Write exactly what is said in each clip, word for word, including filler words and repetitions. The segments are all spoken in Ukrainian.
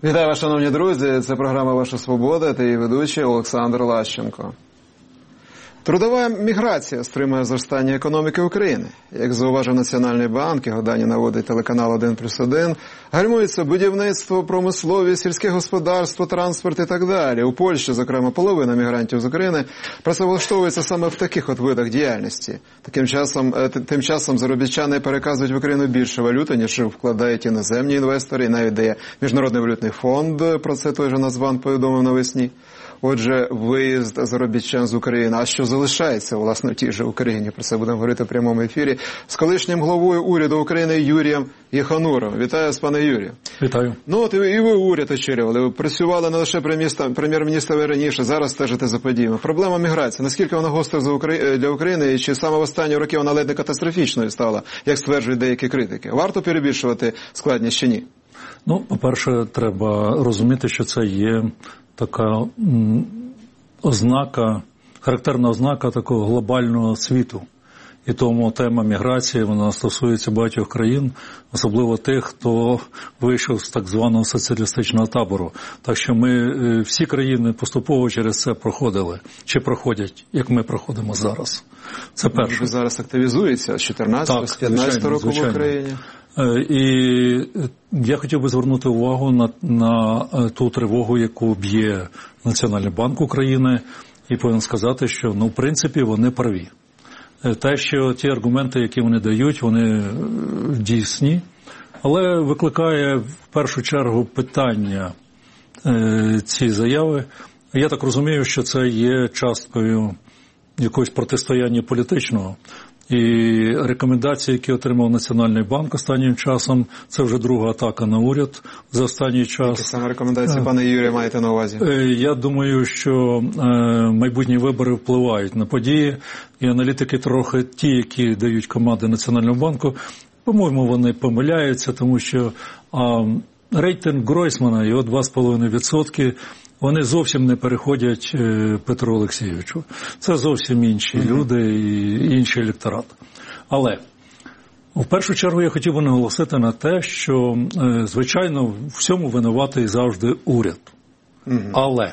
Вітаю вас, шановні друзі. Це програма «Ваша свобода» та її ведучий Олександр Лащенко. Трудова міграція стримує зростання економіки України. Як зауважив Національний банк, його дані наводить телеканал один плюс один, гальмується будівництво, промисловість, сільське господарство, транспорт і так далі. У Польщі, зокрема, половина мігрантів з України працевлаштовується саме в таких от видах діяльності. Таким часом, тим часом заробітчани переказують в Україну більше валюти, ніж вкладають іноземні інвестори, і навіть дає Міжнародний валютний фонд, про це той же Нацбанк повідомив навесні. Отже, виїзд заробітчан з України. А що залишається, власне, в тій же Україні? Про це будемо говорити в прямому ефірі з колишнім главою уряду України Юрієм Єхануровим. Вітаю вас, пане Юрію. Вітаю. Ну, от і ви уряд очолювали. Ви працювали не лише прем'єр-міністром раніше, зараз стежите за подіями. Проблема міграції. Наскільки вона гостра для України, і чи саме в останні роки вона ледь не катастрофічною стала, як стверджують деякі критики? Варто перебільшувати складність чи ні? Ну, по-перше, треба розуміти, що це є така ознака, характерна ознака такого глобального світу. І тому тема міграції, вона стосується багатьох країн, особливо тих, хто вийшов з так званого соціалістичного табору. Так що ми, всі країни поступово через це проходили, чи проходять, як ми проходимо зараз. Це перше. Ви зараз активізується з чотирнадцятого, з п'ятнадцятого року в Україні. І я хотів би звернути увагу на, на ту тривогу, яку б'є Національний банк України, і повинен сказати, що, ну, в принципі, вони праві. Те, що ті аргументи, які вони дають, вони дійсні, але викликає в першу чергу питання е, ці заяви. Я так розумію, що це є часткою якогось протистояння політичного. І рекомендації, які отримав Національний банк останнім часом, це вже друга атака на уряд за останній час. Які саме рекомендації, пане Юрію, маєте на увазі? Я думаю, що майбутні вибори впливають на події, і аналітики трохи ті, які дають команди Національному банку, по-моєму, вони помиляються, тому що а, рейтинг Гройсмана, його два з половиною відсотки, вони зовсім не переходять Петру Олексійовичу. Це зовсім інші mm-hmm. люди і інший електорат. Але, в першу чергу, я хотів би наголосити на те, що, звичайно, в всьому винуватий завжди уряд. Mm-hmm. Але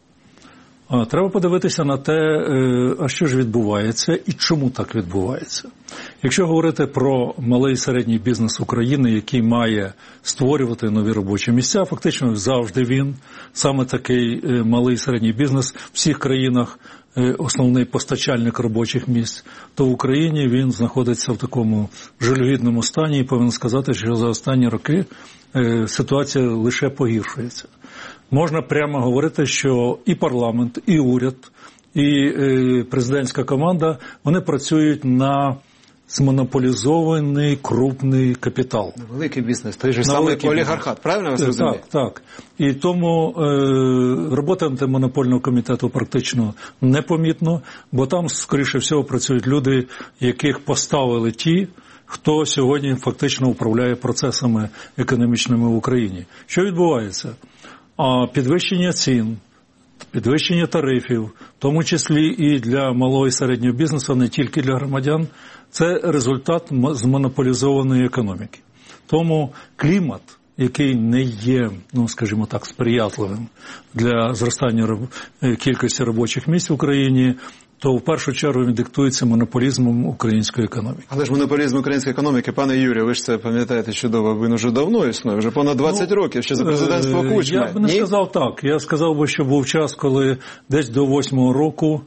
треба подивитися на те, а що ж відбувається і чому так відбувається. Якщо говорити про малий і середній бізнес України, який має створювати нові робочі місця, фактично завжди він, саме такий малий і середній бізнес в всіх країнах, основний постачальник робочих місць, то в Україні він знаходиться в такому жалюгідному стані, і повинен сказати, що за останні роки ситуація лише погіршується. Можна прямо говорити, що і парламент, і уряд, і президентська команда, вони працюють на змонополізований крупний капітал. Великий бізнес, той же самий олігархат, правильно я вас розумію? Так, так. І тому е, робота антимонопольного комітету практично непомітно, бо там, скоріше всього, працюють люди, яких поставили ті, хто сьогодні фактично управляє процесами економічними в Україні. Що відбувається? А підвищення цін, підвищення тарифів, в тому числі і для малого і середнього бізнесу, не тільки для громадян, це результат змонополізованої економіки. Тому клімат, який не є, ну, скажімо так, сприятливим для зростання кількості робочих місць в Україні, то в першу чергу він диктується монополізмом української економіки. Але ж монополізм української економіки, пане Юрію, ви ж це пам'ятаєте чудово, він вже давно існує, вже понад двадцять ну, років, ще за президентства Кучми. Я б не Ні? сказав так. Я сказав би, що був час, коли десь до восьмого року,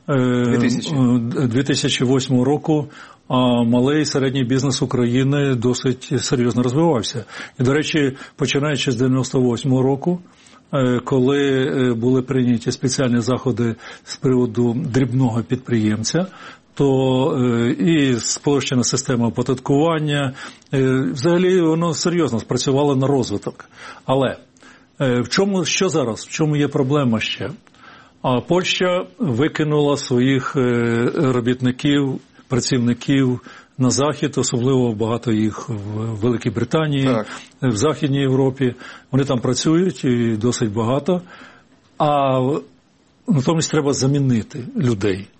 дві тисячі восьмого року, а малий і середній бізнес України досить серйозно розвивався. І, до речі, починаючи з дев'яносто восьмого року, коли були прийняті спеціальні заходи з приводу дрібного підприємця, то і спрощена система оподаткування, взагалі воно серйозно спрацювало на розвиток. Але в чому, що зараз, в чому є проблема ще? А Польща викинула своїх робітників, працівників на Захід, особливо багато їх в Великій Британії, так. в Західній Європі. Вони там працюють і досить багато, а натомість треба замінити людей.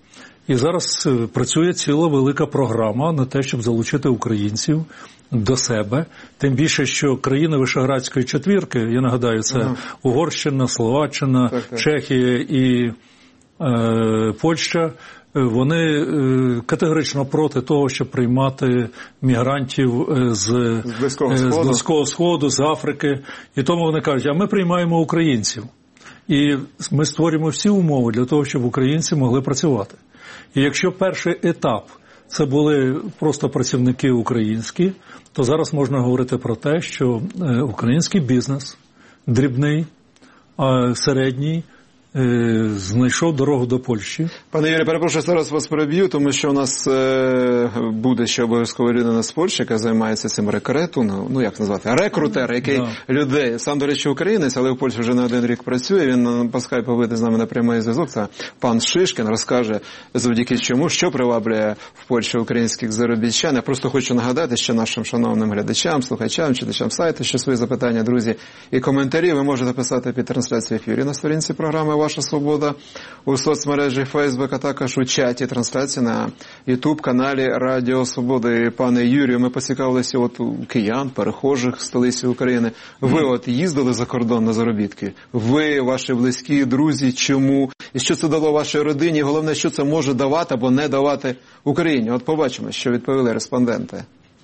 І зараз працює ціла велика програма на те, щоб залучити українців до себе. Тим більше, що країни Вишеградської четвірки, я нагадаю, це ага. Угорщина, Словаччина, так, так. Чехія і е, Польща, вони е, категорично проти того, щоб приймати мігрантів з, з, Близького, з Близького Сходу, з Африки. І тому вони кажуть, а ми приймаємо українців. І ми створюємо всі умови для того, щоб українці могли працювати. І якщо перший етап це були просто працівники українські, то зараз можна говорити про те, що український бізнес, дрібний, середній, знайшов дорогу до Польщі. Пане Юрію, перепрошую, зараз вас переб'ю, тому що у нас е, буде ще обов'язково людина з Польщі, яка займається цим рекрутингом, ну як назвати, рекрутер, який да. людей, сам, до речі, українець, але в Польщі вже не один рік працює, він по скайпу вийде з нами на прямий зв'язок, це пан Шишкін, розкаже завдяки чому, що приваблює в Польщі українських заробітчан. Я просто хочу нагадати ще нашим шановним глядачам, слухачам, читачам сайту, що свої запитання, друзі, і коментарі ви можете писати під трансляцією ефірі на сторінці програми «Ваша свобода» у соцмережі Facebook, а також у чаті трансляції на YouTube-каналі Радіо Свобода. І, пане Юрію, ми поцікавилися от у киян, перехожих в столиці України. Ви от їздили за кордон на заробітки? Ви, ваші близькі, друзі, чому? І що це дало вашій родині? І головне, що це може давати або не давати Україні? От побачимо, що відповіли респонденти.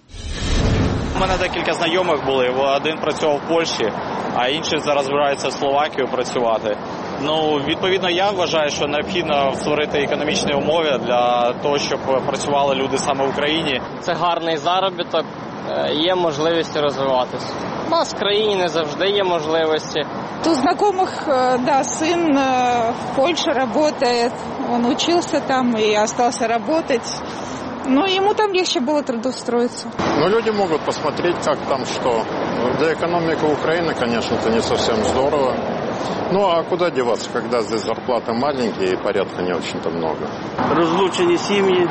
У мене декілька знайомих були. Один працював в Польщі, а інший зараз збирається в Словакію працювати. Ну, відповідно, я вважаю, що необхідно створити економічні умови для того, щоб працювали люди саме в Україні. Це гарний заробіток, є можливість розвиватися. У нас в країні не завжди є можливості. У знакомых, да, сын в Польше работает, он учился там и остался работать. Ну, ему там легче было трудоустроиться. Но люди могут посмотреть, как там что. Для экономики Украины, конечно, это не совсем здорово. Ну, а куда деваться, когда здесь зарплаты маленькие и порядка не очень-то много? Розлучені сім'ї,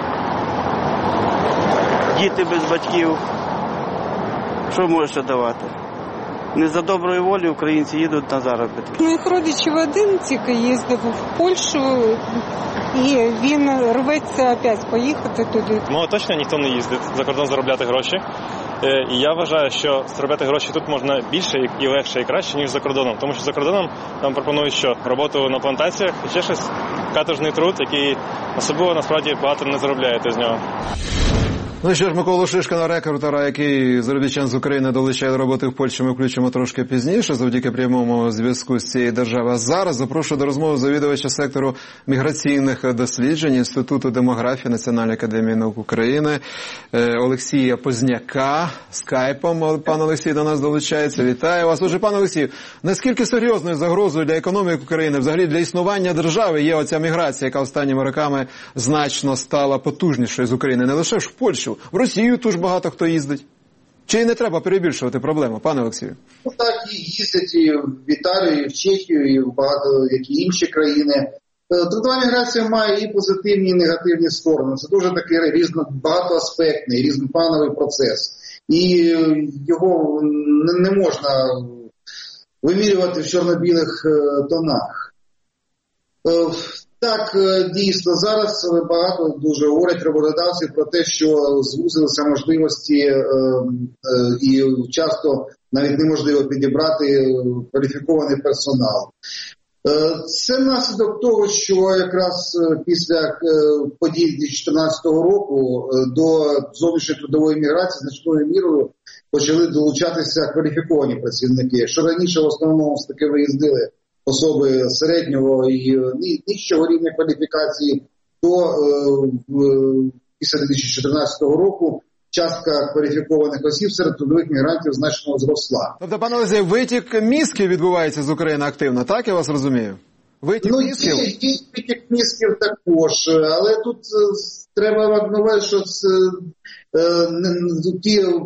діти без батьків. Що можеш давати? Не за доброї волі українці їдуть на заробітки. Моїх родичів один тільки їздив в Польщу, і він рветься опять поїхати туди. Ну, точно ніхто не їздить за кордон заробляти гроші. І я вважаю, що заробляти гроші тут можна більше і легше, і краще, ніж за кордоном. Тому що за кордоном нам пропонують що? Роботу на плантаціях і ще щось, каторжний труд, який особливо насправді багато не заробляєте з нього. Ну що ж, Миколу Шишкіна, рекрутера, який заробітчан з України долучає до роботи в Польщі, ми включимо трошки пізніше, завдяки прямому зв'язку з цією державою. А зараз запрошую до розмови завідувача сектору міграційних досліджень Інституту демографії Національної академії наук України Олексія Позняка. Скайпом пан Олексій до нас долучається. Вітаю вас. Отже, пан Олексій, наскільки серйозною загрозою для економіки України, взагалі для існування держави є оця міграція, яка останніми роками значно стала потужнішою з України, не лише ж в Польщу, в Росію теж багато хто їздить. Чи не треба перебільшувати проблему, пане Олексію? Ну так, і їздять і в Італію, і в Чехію, і в багато які інші країни. Трудова міграція має і позитивні, і негативні сторони. Це дуже такий різно, багатоаспектний, різноплановий процес. І його не можна вимірювати в чорно-білих тонах. Так, дійсно, зараз багато дуже говорять роботодавці про те, що звузилися можливості е, е, і часто навіть неможливо підібрати кваліфікований персонал. Е, це наслідок того, що якраз після е, подій дві тисячі чотирнадцятого року е, до зовнішньої трудової міграції значною мірою почали долучатися кваліфіковані працівники, що раніше в основному таки виїздили особи середнього і нижчого рівня кваліфікації, то е, після дві тисячі чотирнадцятого року частка кваліфікованих осіб серед трудових мігрантів значно зросла. Тобто, пане Олексій, витік мізків відбувається з України активно, так я вас розумію? Витік ну, мізків? Є, є витік мізків також, але тут е, треба вагнувати, що це, е, не, ті е,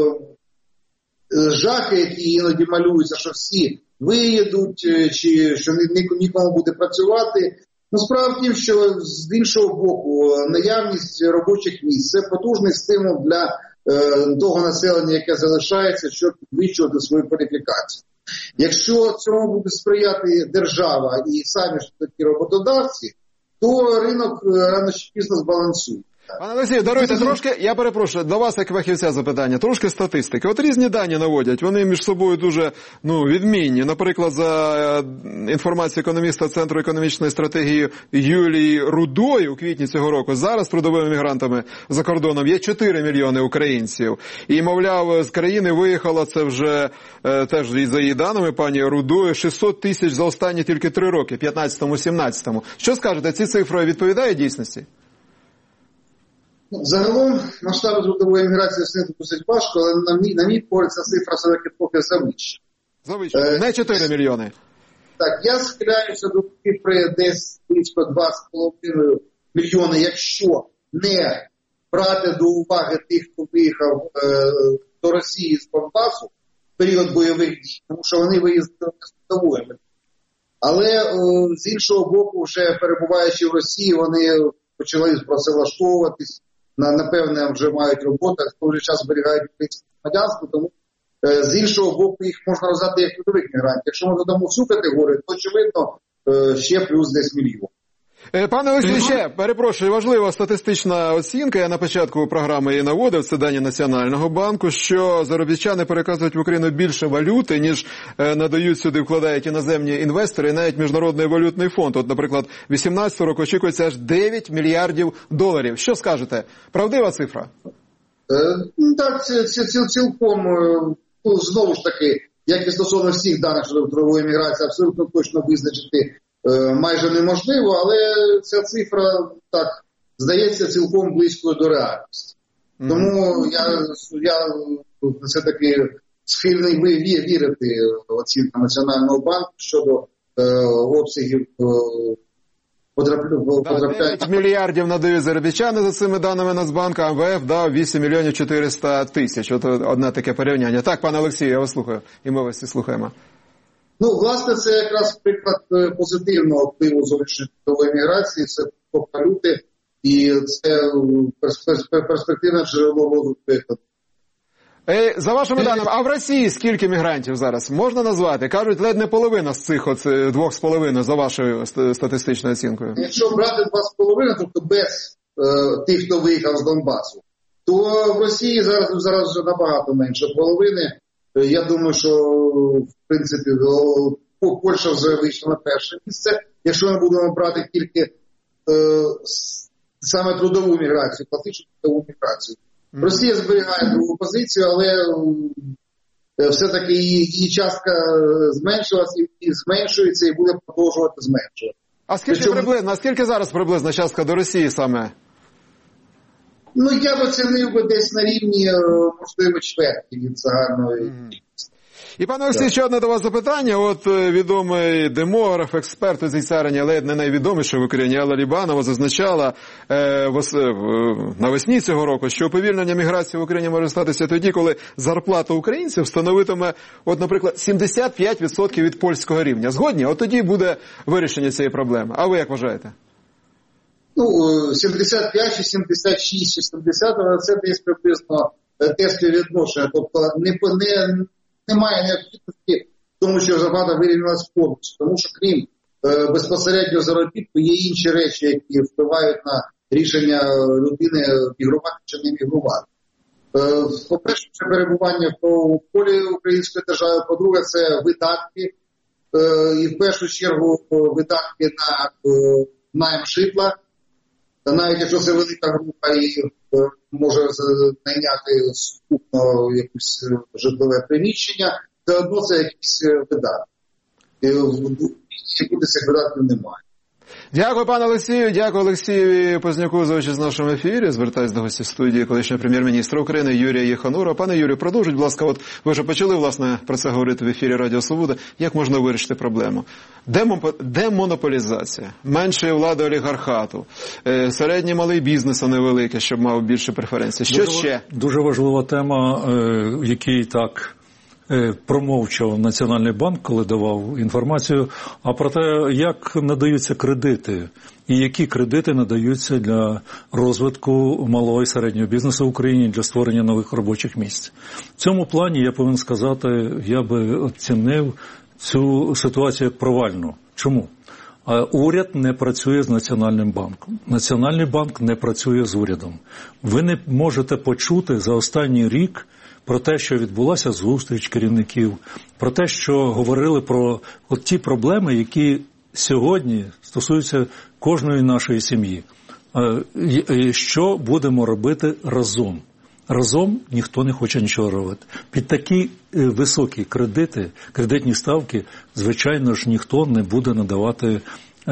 жахи, які іноді малюються, що всі виїдуть, чи що нікому буде працювати. Ну, справа в тім, що з іншого боку, наявність робочих місць – це потужний стимул для е, того населення, яке залишається, щоб підвищувати свою кваліфікацію. Якщо цьому буде сприяти держава і самі ж такі роботодавці, то ринок рано чи пізно збалансує. Пане Олексію, даруйте трошки, я перепрошую, до вас як фахівця запитання, трошки статистики. От різні дані наводять, вони між собою дуже ну, відмінні. Наприклад, за інформацією економіста Центру економічної стратегії Юлії Рудої у квітні цього року, зараз трудовими мігрантами за кордоном є чотири мільйони українців. І, мовляв, з країни виїхало, це вже е, теж за її даними, пані Рудої, шістсот тисяч за останні тільки три роки, п'ятнадцятому-сімнадцятому. Що скажете, ці цифри відповідають дійсності? Загалом масштаби трудової міграції оцінити досить важко, але на мій, на мій погляд ця цифра все-таки поки завищена. Завищена, е, не чотири мільйони. Так, я схиляюся до цифри десь близько два з половиною мільйони, якщо не брати до уваги тих, хто виїхав е, до Росії з Донбасу в період бойових дій, тому що вони виїздили з трудової. Але е, з іншого боку, вже перебуваючи в Росії, вони почали працевлаштовуватись, на, напевне, вже мають роботу, в той же час зберігають українське громадянство, тому е, з іншого боку їх можна роздати як трудових мігрантів. Якщо ми додамо всю категорію, то, очевидно, е, ще плюс десь мільйон. Пане Олексію, ще, перепрошую, важлива статистична оцінка, я на початку програми її наводив, це дані Національного банку, що заробітчани переказують в Україну більше валюти, ніж надають сюди, вкладають іноземні інвестори і навіть Міжнародний валютний фонд. От, наприклад, вісімнадцятого року очікується аж дев'ять мільярдів доларів. Що скажете? Правдива цифра? Е, так, ці, ці, ці, цілком, ну, знову ж таки, як і стосовно всіх даних щодо трудової міграції, абсолютно точно визначити майже неможливо, але ця цифра, так, здається цілком близькою до реальності. Mm-hmm. Тому я, я все-таки схильний вірити оцінкам Національного банку щодо е, обсягів е, потрапляння. дев'ять мільярдів надають заробітчани за цими даними Нацбанку, а МВФ дав вісім мільйонів чотириста тисяч. От одне таке порівняння. Так, пане Олексію, я вас слухаю. І ми вас всі слухаємо. Ну, власне, це якраз приклад позитивного впливу зовнішньої трудової міграції, це поток валюти, і це перспективне джерело розвитку економіки. За вашими даними, а в Росії скільки мігрантів зараз? Можна назвати? Кажуть, ледь не половина з цих от, двох з половиною, за вашою статистичною оцінкою. Якщо брати два з половиною, тобто без е, тих, хто виїхав з Донбасу, то в Росії зараз, зараз вже набагато менше половини. Я думаю, що, в принципі, Польща вже вийшла на перше місце. Якщо ми будемо брати тільки е, саме трудову міграцію, класичну трудову міграцію. Mm-hmm. Росія зберігає другу позицію, але е, все-таки її, її частка зменшилась і, і зменшується, і буде продовжувати зменшувати. А скільки Причому... приблизно, а скільки зараз приблизна частка до Росії саме? Ну, я б оцінив би десь на рівні, можливо, чверті від загальної. Mm-hmm. І, пане Олексій, ще одне до вас запитання. От відомий демограф, експерт у цій царині, але не найвідоміша в Україні, Алла Лібанова зазначала е, вос, е, навесні цього року, що уповільнення міграції в Україні може статися тоді, коли зарплата українців становитиме, от, наприклад, сімдесят п'ять відсотків від польського рівня. Згодні? От тоді буде вирішення цієї проблеми. А ви як вважаєте? Ну, сімдесят п'ять, чи сімдесят шість, чи сімдесят, це десь приблизно те співвідношення. Тобто не, не, немає необхідності в тому, що зарплата вирівнялась повністю. Тому що крім е, безпосередньо заробітку є інші речі, які впливають на рішення людини мігрувати чи не мігрувати. Е, по-перше, це перебування в полі української держави. По-друге, це видатки. Е, і в першу чергу видатки на е, найм житла. Навіть якщо це велика група і е, може найняти скупно якесь житлове приміщення, все одно це якісь видатки. І буде цих видатків немає. Дякую, пане Олексію. Дякую Олексію Познюку за участь в нашому ефірі. Звертаюсь до гостя студії колишнього прем'єр-міністра України Юрія Єханурова. Пане Юрію, продовжуйте, будь ласка, от ви вже почали, власне, про це говорити в ефірі Радіо Свобода. Як можна вирішити проблему? Демонополізація, менше влади олігархату, середній малий бізнес, а не великий, щоб мав більше преференцій. Що дуже, ще? Дуже важлива тема, в якій так промовчав Національний банк, коли давав інформацію, а про те, як надаються кредити і які кредити надаються для розвитку малого і середнього бізнесу в Україні для створення нових робочих місць. В цьому плані, я повинен сказати, я би оцінив цю ситуацію як провальну. Чому? Уряд не працює з Національним банком. Національний банк не працює з урядом. Ви не можете почути за останній рік про те, що відбулася зустріч керівників, про те, що говорили про от ті проблеми, які сьогодні стосуються кожної нашої сім'ї. Що будемо робити разом? Разом ніхто не хоче нічого робити. Під такі високі кредити, кредитні ставки, звичайно ж, ніхто не буде надавати,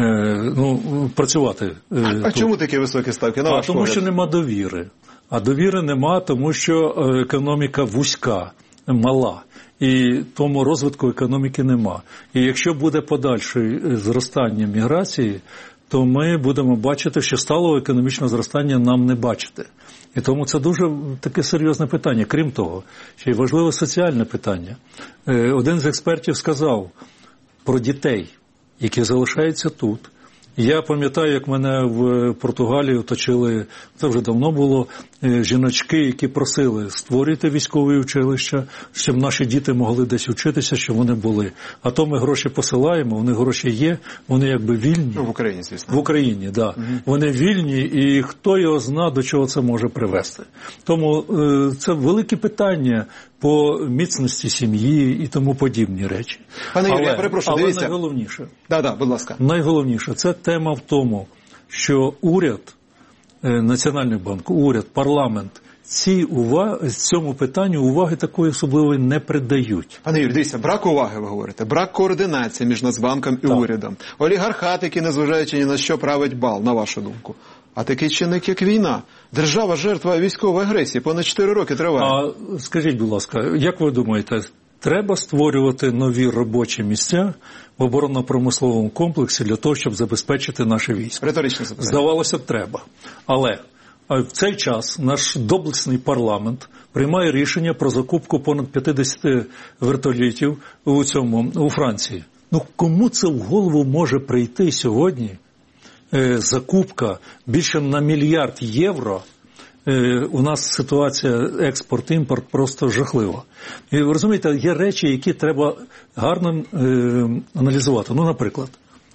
ну, працювати. А, а чому такі високі ставки? На а ваш тому, погляд? що нема довіри. А довіри нема, тому що економіка вузька, мала. І тому розвитку економіки нема. І якщо буде подальше зростання міграції, то ми будемо бачити, що сталого економічного зростання нам не бачити. І тому це дуже таке серйозне питання. Крім того, ще й важливе соціальне питання. Один з експертів сказав про дітей, які залишаються тут. Я пам'ятаю, як мене в Португалії оточили, це вже давно було, жіночки, які просили створюйте військові училища, щоб наші діти могли десь вчитися, щоб вони були. А то ми гроші посилаємо, у них гроші є, вони якби вільні. Ну, в Україні, звісно. В Україні, так. Да. Угу. Вони вільні, і хто його зна, до чого це може привести. Тому е, це велике питання по міцності сім'ї і тому подібні речі. Пане Юрію, я перепрошую, але дивіться. найголовніше. Да, да, будь ласка. Найголовніше, це тема в тому, що уряд, Національний банк, уряд, парламент ці уваги, цьому питанню уваги такої особливої не придають. Пане Юрій, дивіться, брак уваги, ви говорите, брак координації між Нацбанком і так. урядом. Олігархат, який, незважаючи ні на що, править бал, на вашу думку. А такий чинник, як війна. Держава жертва військової агресії, понад чотири роки триває. А скажіть, будь ласка, як ви думаєте, треба створювати нові робочі місця в оборонно-промисловому комплексі для того, щоб забезпечити наше військо? Риторичне запитання. Здавалося б, треба. Але в цей час наш доблесний парламент приймає рішення про закупку понад п'ятдесят вертолітів у цьому, у Франції. Ну, кому це в голову може прийти сьогодні? Е, закупка більше на мільярд євро. Е, у нас ситуація експорт-імпорт просто жахлива. І ви розумієте, є речі, які треба гарно е, аналізувати. Ну, наприклад,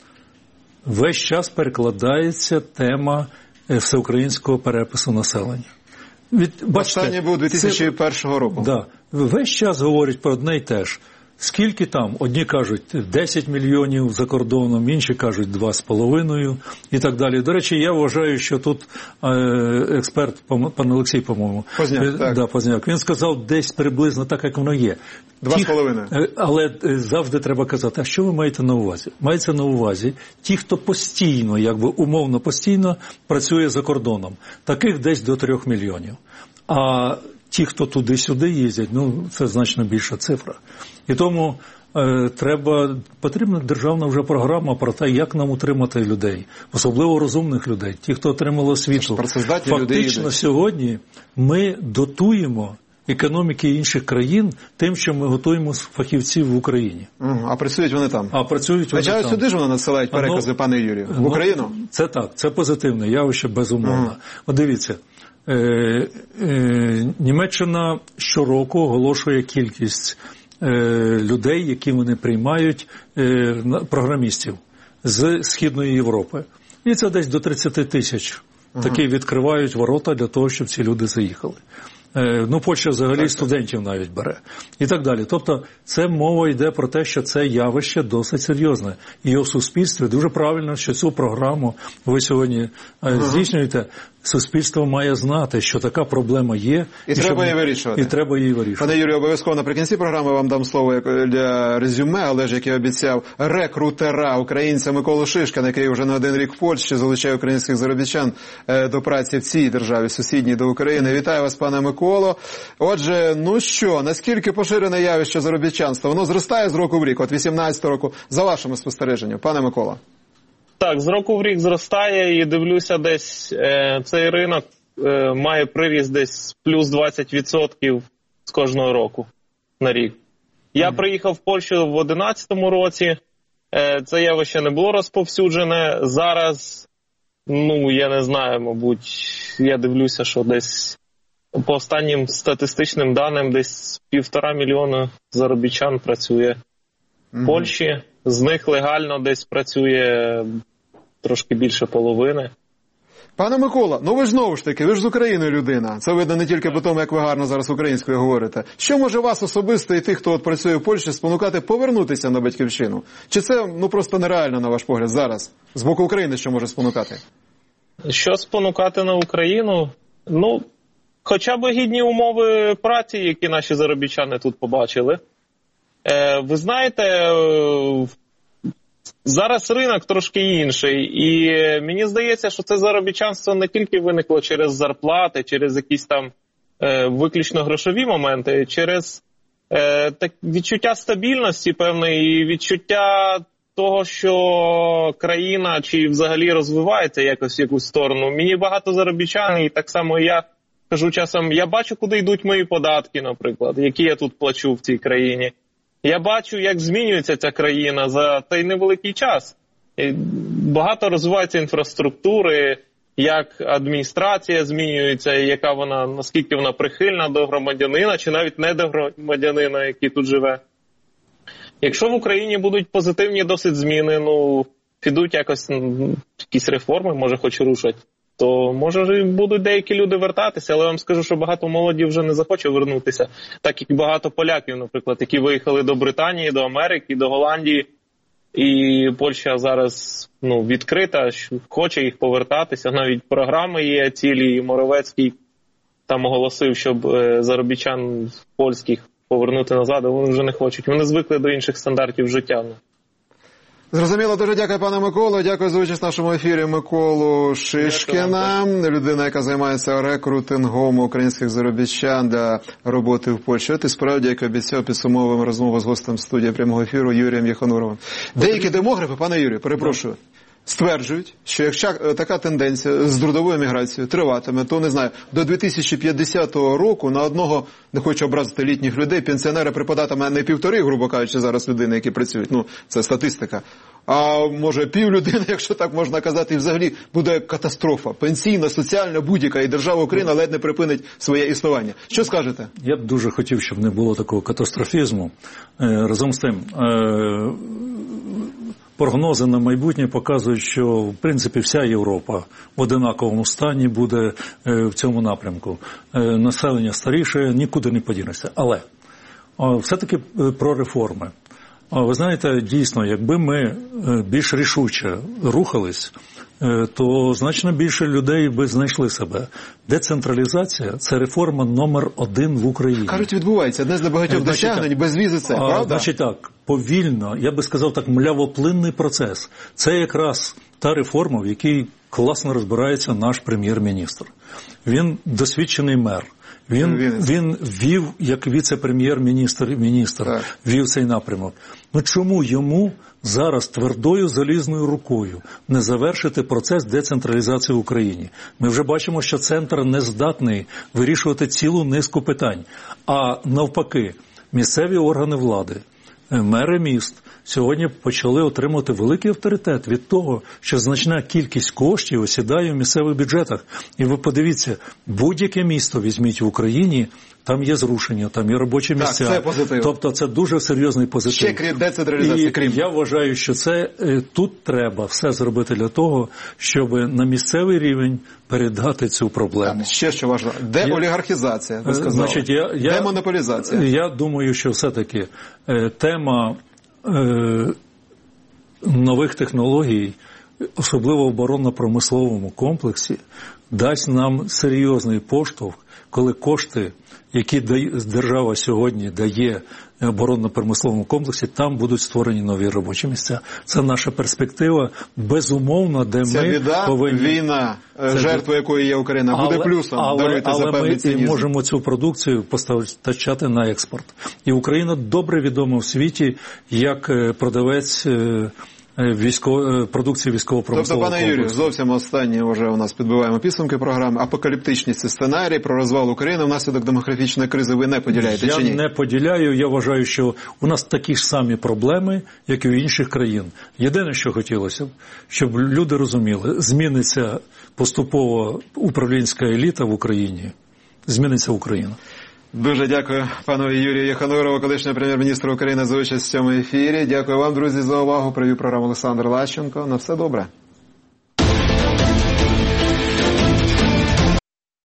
весь час перекладається тема всеукраїнського перепису населення. Від, бачите, останній був дві тисячі першого року. Да, весь час говорять про одне й те ж. Скільки там? Одні кажуть десять мільйонів за кордоном, інші кажуть два з половиною і так далі. До речі, я вважаю, що тут е, експерт, пан Олексій, по-моєму, Позняк, так. Да, Позняк, він сказав десь приблизно так, як воно є. Два з половиною. Але завжди треба казати, а що ви маєте на увазі? Мається на увазі ті, хто постійно, якби умовно постійно працює за кордоном. Таких десь до трьох мільйонів. А ті, хто туди-сюди їздять, ну, це значно більша цифра. І тому е, треба, потрібна державна вже програма про те, як нам утримати людей, особливо розумних людей, ті, хто отримали освіту. Фактично сьогодні ми дотуємо економіки інших країн тим, що ми готуємо фахівців в Україні. Угу, а працюють вони там? А працюють вони а там. Сюди ж вони надсилають перекази, ну, пане Юрію? В Україну? Ну, це так, це позитивне явище, безумовно. Угу. От дивіться, е, е, Німеччина щороку оголошує кількість е, людей, які вони приймають, е, програмістів з Східної Європи. І це десь до тридцять тисяч. Угу. Такі відкривають ворота для того, щоб ці люди заїхали. Ну, Польща взагалі так, студентів навіть бере. І так далі. Тобто, це мова йде про те, що це явище досить серйозне. І у суспільстві дуже правильно, що цю програму ви сьогодні ага. здійснюєте. Суспільство має знати, що така проблема є. І, і треба її вирішувати. І треба її вирішувати. Пане Юрію, обов'язково наприкінці програми вам дам слово для резюме, але ж, як я обіцяв, рекрутера українця Миколу Шишкіна, який вже не один рік в Польщі залучає українських заробітчан до праці в цій державі, сусідній до України. Вітаю вас, пане Миколо. Отже, ну що, наскільки поширене явище заробітчанства? Воно зростає з року в рік, от вісімнадцятого року, за вашими спостереженнями, пане Микола? Так, з року в рік зростає, і дивлюся, десь е, цей ринок е, має приріст десь плюс двадцять відсотків з кожного року на рік. Я mm. приїхав в Польщу в одинадцятому році, е, це явище не було розповсюджене. Зараз, ну, я не знаю, мабуть, я дивлюся, що десь по останнім статистичним даним десь півтора мільйона заробітчан працює в Польщі. З них легально десь працює трошки більше половини. Пане Микола, ну ви ж знову ж таки, ви ж з України людина. Це видно не тільки по тому, як ви гарно зараз українською говорите. Що може вас особисто і тих, хто от працює в Польщі, спонукати повернутися на батьківщину? Чи це ну просто нереально, на ваш погляд, зараз? З боку України що може спонукати? Що спонукати на Україну? Ну, хоча б гідні умови праці, які наші заробітчани тут побачили. Е, ви знаєте, е, зараз ринок трошки інший, і мені здається, що це заробітчанство не тільки виникло через зарплати, через якісь там е, виключно грошові моменти, через е, так, відчуття стабільності певної і відчуття того, що країна чи взагалі розвивається якось в якусь сторону. Мені багато заробітчан, і так само я кажу часом, я бачу, куди йдуть мої податки, наприклад, які я тут плачу в цій країні. Я бачу, як змінюється ця країна за той невеликий час. Багато розвивається інфраструктури, як адміністрація змінюється, яка вона, наскільки вона прихильна до громадянина, чи навіть не до громадянина, який тут живе. Якщо в Україні будуть позитивні досить зміни, ну, підуть якось якісь реформи, може хоч рушать, то може будуть деякі люди вертатися, але я вам скажу, що багато молоді вже не захоче вернутися, так як багато поляків, наприклад, які виїхали до Британії, до Америки, до Голландії, і Польща зараз ну, відкрита, хоче їх повертатися, навіть програми є цілі, і Моровецький там оголосив, щоб заробітчан польських повернути назад, а вони вже не хочуть, вони звикли до інших стандартів життя. Зрозуміло, дуже дякую, пане Миколо. Дякую за участь в нашому ефірі Миколу Шишкіна, людина, яка займається рекрутингом українських заробітчан для роботи в Польщі. От і справді, як обіцяв, підсумовуємо розмову з гостем студії прямого ефіру Юрієм Єхонуровим. Деякі демографи, пане Юрію, перепрошую, стверджують, що якщо така тенденція з трудовою міграцією триватиме, то, не знаю, до дві тисячі п'ятдесятого року на одного, не хочу образити літніх людей, пенсіонера припадатиме не півтори, грубо кажучи, зараз людини, які працюють, ну, це статистика, а може пів людини, якщо так можна казати, і взагалі буде катастрофа. Пенсійна, соціальна, будь-яка, і держава Україна ледь не припинить своє існування. Що скажете? Я б дуже хотів, щоб не було такого катастрофізму. Разом з тим, прогнози на майбутнє показують, що, в принципі, вся Європа в одинаковому стані буде в цьому напрямку. Населення старіше, нікуди не подінеться. Але все-таки про реформи. Ви знаєте, дійсно, якби ми більш рішуче рухались, то значно більше людей би знайшли себе. Децентралізація – це реформа номер один в Україні. Кажуть, відбувається. Одне з небагатьох досягнень, без візи це, правда? Значить так, повільно, я би сказав так, млявоплинний процес. Це якраз та реформа, в якій класно розбирається наш прем'єр-міністр. Він досвідчений мер. Він, він вів, як віце-прем'єр-міністр, міністр, вів цей напрямок. Ну чому йому зараз твердою залізною рукою не завершити процес децентралізації в Україні? Ми вже бачимо, що центр не здатний вирішувати цілу низку питань. А навпаки, місцеві органи влади, мери міст сьогодні почали отримувати великий авторитет від того, що значна кількість коштів осідає в місцевих бюджетах. І ви подивіться, будь-яке місто візьміть в Україні, там є зрушення, там є робочі місця. Так, це позитив. Тобто це дуже серйозний позитив. Ще крім децентралізації, крім. Я вважаю, що це тут треба все зробити для того, щоб на місцевий рівень передати цю проблему. Так, ще що важливо. Деолігархізація, ви сказали. Значить, я, я, Демонополізація. Я думаю, що все-таки е, тема е, нових технологій, особливо в оборонно-промисловому комплексі, дасть нам серйозний поштовх, коли кошти, які держава сьогодні дає оборонно-промисловому комплексі, там будуть створені нові робочі місця. Це наша перспектива, безумовно, де Це ми біда, повинні... війна, жертва якої є Україна, буде але, плюсом, але, даруйте але за певний цинізм. ми можемо цю продукцію постачати на експорт. І Україна добре відома в світі як продавець військово, продукції військово-промислового Тобто, пане Юрію, зовсім останнє вже у нас підбиваємо підсумки програми. Апокаліптичні ці сценарії про розвал України внаслідок демографічної кризи ви не поділяєте, я чи ні? Я не поділяю. Я вважаю, що у нас такі ж самі проблеми, як і в інших країн. Єдине, що хотілося б, щоб люди розуміли, зміниться поступово управлінська еліта в Україні, зміниться Україна. Дуже дякую пану Юрію Єханурову, колишньому прем'єр-міністру України, за участь в цьому ефірі. Дякую вам, друзі, за увагу. Провів програму Олександр Лащенко. На все добре.